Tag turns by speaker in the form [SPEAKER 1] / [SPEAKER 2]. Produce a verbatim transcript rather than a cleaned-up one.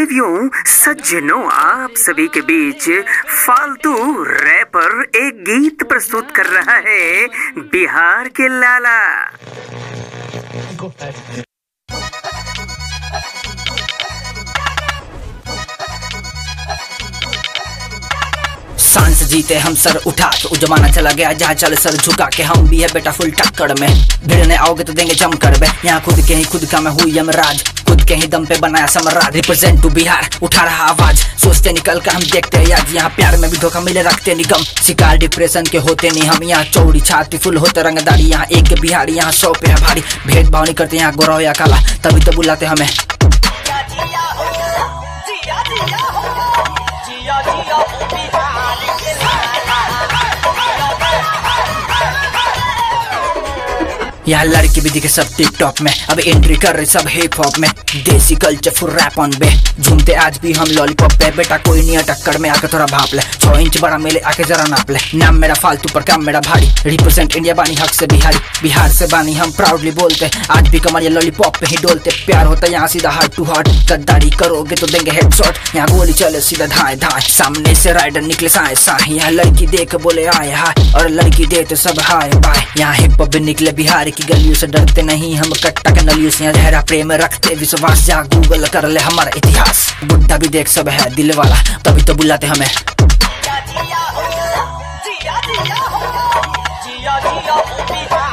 [SPEAKER 1] बीवियों, सज्जनों, आप सभी के बीच फालतू रैपर एक गीत प्रस्तुत कर रहा है बिहार के लाला।
[SPEAKER 2] सांस जीते हम सर उठा के, वो जमाना चला गया जहाँ चले सर झुका के। हम भी है बेटा फुल टक्कर में, भिड़ने आओगे तो देंगे जम कर बे। यहाँ खुद के ही खुद का मैं हुई यमराज, खुद के ही दम पे बनाया सम्राट। रिप्रेजेंट टू बिहार, उठा रहा आवाज, सोचते निकल कर हम देखते हैं याद। यहाँ प्यार में भी धोखा मिले रखते निगम, शिकार डिप्रेशन के होते नहीं हम। यहाँ चौड़ी छाती फुल होते रंगदारी, यहाँ एक के बिहारी, यहाँ सौ पे है भारी। भेदभाव नहीं करते यहाँ गोरा या काला, तभी तो बुलाते हमें। यहाँ लड़की भी दिखे सब टिकटॉक में, अब एंट्री कर रहे सब हिप हॉप में। देसी कल्चर फुल रैप ऑन बे, झूमते आज भी हम लॉलीपॉप पे। बेटा कोई नहीं टक्कर में आके थोड़ा भाप ले, छह इंच बड़ा मेले आके जरा नाप ले। नाम मेरा फालतू पर काम मेरा भारी, रिप्रेजेंट इंडिया बानी हक से बिहारी। बिहार से बानी हम प्राउडली बोलते, आज भी कमर ये लॉलीपॉप पे ही डोलते। प्यार होता यहाँ सीधा हार्ट टू हार्ट, गद्दारी करोगे तो देंगे हेडशॉट। यहाँ गोली चले सीधा धाए धाए, सामने से राइडर निकले साए साए। यहाँ लड़की देख बोले आए हाय, और लड़की दे तो सब हाय बाय। यहाँ हिप हॉप भी निकले बिहार की गलियों से, डरते नहीं हम कट्टा के नलियों से। गहरा प्रेम रखते विश्वास, जा गूगल कर ले हमारा इतिहास। बुढ़ा भी देख सब है दिल वाला, तभी तो बुलाते हमें। जिया जिया हो, जिया जिया हो, जिया जिया हो बिहार।